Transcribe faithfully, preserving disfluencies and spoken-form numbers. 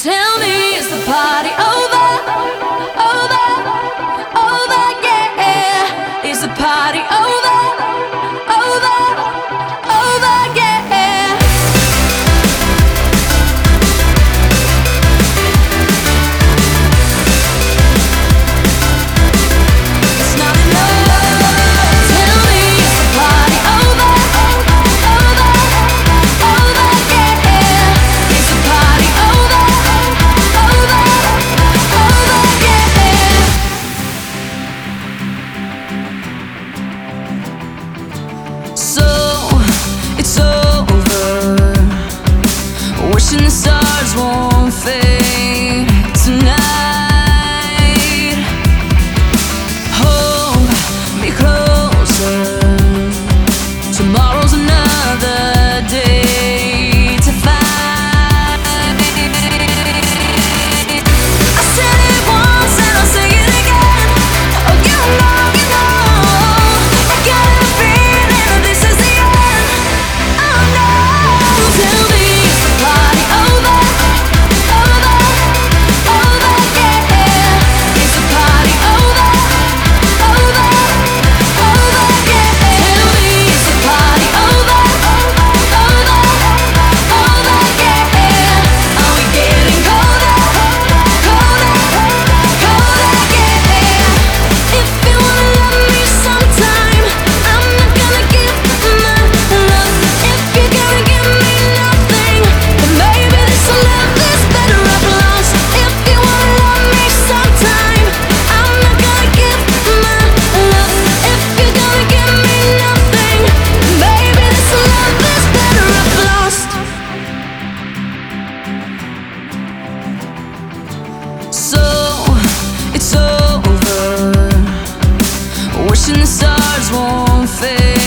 Tell me, is the party over? Over, over, yeah. Is the party over? Over, over, yeah. It's not enough. Tell me, is the party over? Over, over, yeah. Is the party over? Over, over, yeah. So, it's over. Wishing the stars won't fade tonight. Hold me closer. Tomorrow's another day to fight. I said it once and I'll say it again. Oh, you know, you know, I got a feeling that this is the end. Oh no. Tell me, is the party over? Over, over, yeah. Is the party over? Over, over, yeah. Tell me, is the party over? Over, over, yeah. Are we getting colder, colder, colder, yeah. If you wanna love me sometime, I'm not gonna give my love. If you're gonna give me nothing, then maybe this'll love this better up lost. If you wanna love me sometime, I'm not gonna give my love. If you're gonna give me nothing, maybe this'll love this better up lost. So, it's over. Wishing the stars won't fade